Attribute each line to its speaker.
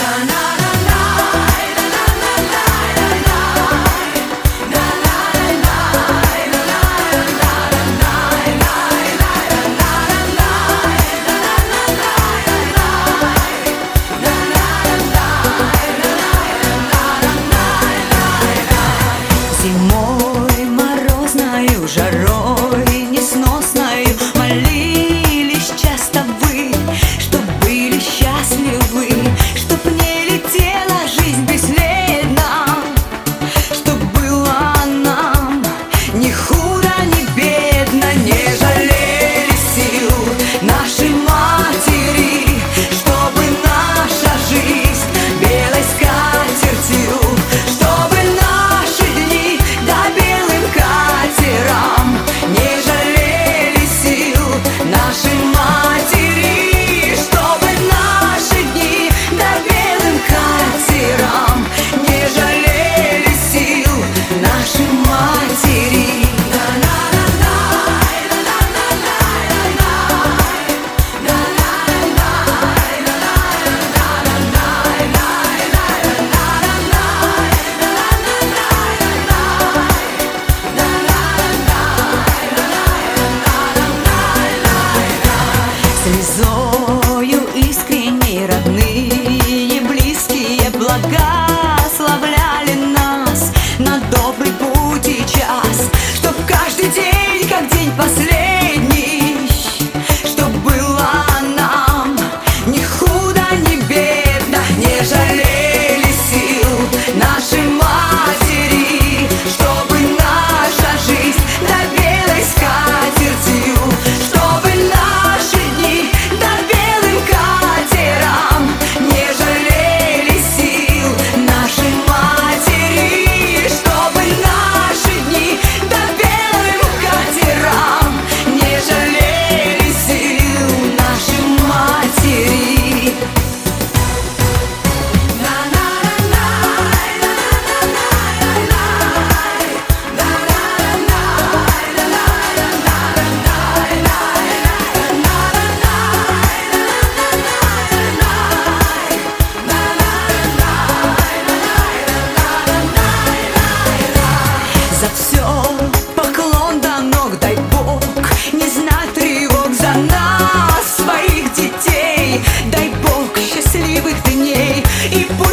Speaker 1: Зимой морозною жарой несносною молились часто вы, чтоб были счастливы, чтоб не летела жизнь бесследно, чтоб было нам ни худо, ни бедно. Не жалели сил наши матери, чтобы наша жизнь белой скатертью, чтобы наши дни да белым катерам. Не жалели сил наши матери, чтобы наши дни да белым катерам. Не жалели сил наши матери. Слезою искренней родные, близкие благословляли нас на добрый путь и час, чтоб каждый день, как день последний, чтоб было нам ни худо, ни бедно. Не жалели сил наши матери, чтобы наша жизнь да белой скатертью, чтобы наши дни да белым катерам. Не жалели сил наши матери, чтобы наши дни да белым катерам. Не жалели сил наши матери. За все поклон до ног, дай Бог, не знать тревог за нас, своих детей. Дай Бог счастливых дней и